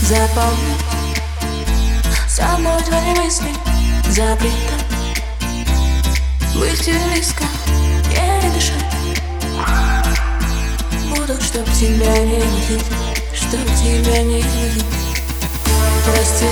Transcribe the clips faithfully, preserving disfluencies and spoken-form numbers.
Запомни со мной твои мысли запрета. Быть тебе близко, еле дышать. Буду, чтоб тебя не видеть, чтоб тебя не видеть. Прости,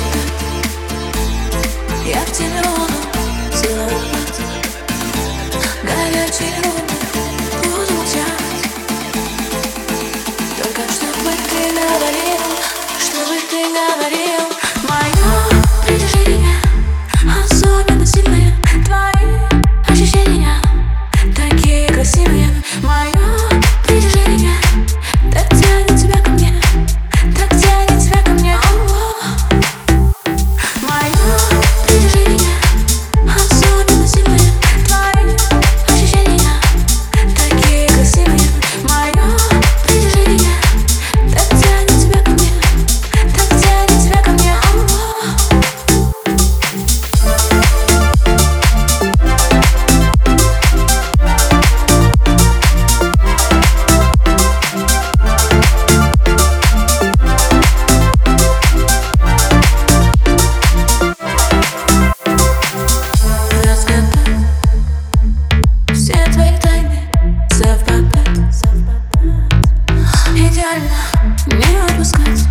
я в тебя буду целовать. Горячие руки буду утягивать. Только чтобы ты говорил, чтобы ты говорил. Мое притяжение особенно сильное. Твои ощущения такие красивые. Мое притяжение так тянет тебя ко мне, так тянет тебя ко мне. Мое притяжение особенно сильное. Твои ощущения такие красивые. Мое притяжение так тянет тебя ко мне, так тянет тебя ко мне. Все твои тайны совпадают, идеально не отпускать,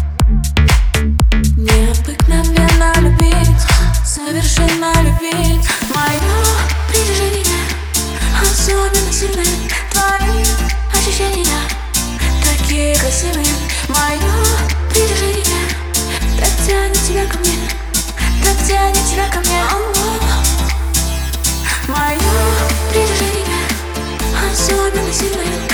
необыкновенно любить, совершенно любить. Мое притяжение особенно сильное. Твои ощущения такие красивые. Мое притяжение так тянет тебя ко мне, так тянет тебя ко мне. Мое притяжение особенно сильное.